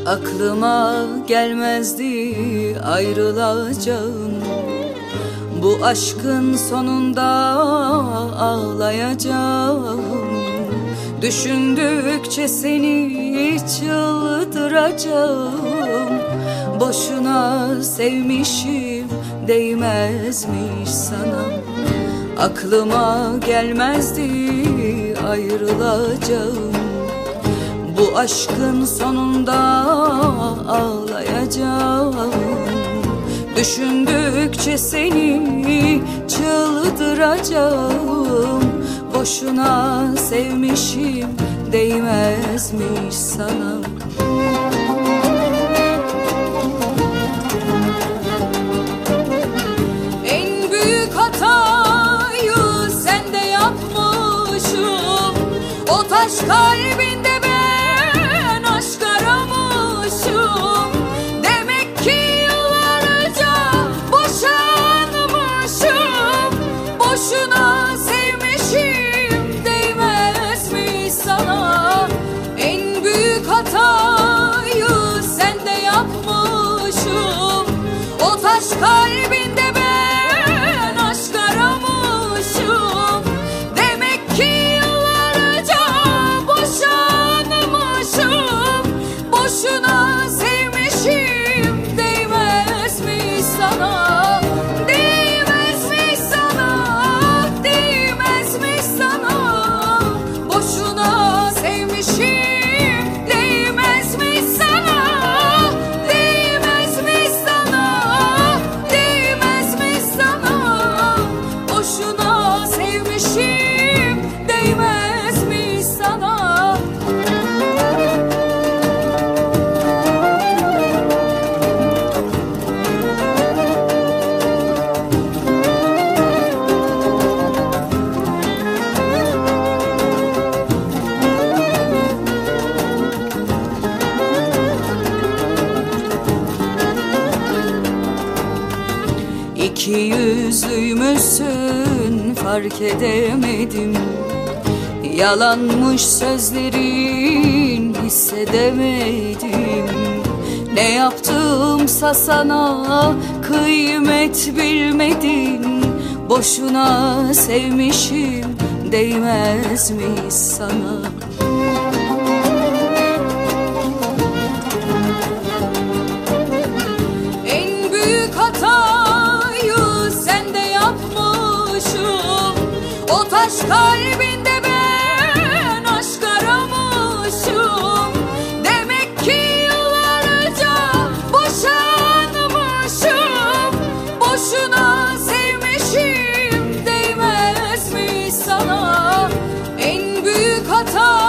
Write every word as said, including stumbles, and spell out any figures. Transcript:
Aklıma gelmezdi ayrılacağım, bu aşkın sonunda ağlayacağım. Düşündükçe seni çıldıracağım. Boşuna sevmişim, değmezmiş sana. Aklıma gelmezdi ayrılacağım, bu aşkın sonunda ağlayacağım. Düşündükçe seni çıldıracağım. Boşuna sevmişim, değmezmiş sana. En büyük hatayı sende yapmışım. O taş kalbinde ben aşk aramışım. Demek ki yıllarca boşanmışım. Boşuna sevmişim, değmezmiş sana. En büyük hatayı sende yapmışım. O taş kalbinde ben aşk aramışım. Demek ki yıllarca boşanmışım. Boşuna sevmişim, değmezmiş sana. Değmezmiş sana, değmezmiş sana. Boşuna sevmişim, değmezmiş sana. Değmezmiş sana, değmezmiş sana. Boşuna sevmişim, değmezmiş sana. İki yüzlüymüşsün, fark edemedim. Yalanmış sözlerin, hissedemedim. Ne yaptımsa sana kıymet bilmedin. Boşuna sevmişim, değmezmiş sana. En büyük hatayı sende yapmışım. O taş kalbinde ben aşk aramışım. Demek ki yıllarca boşanmışım. Boşuna sevmişim, değmezmiş sana. En büyük hata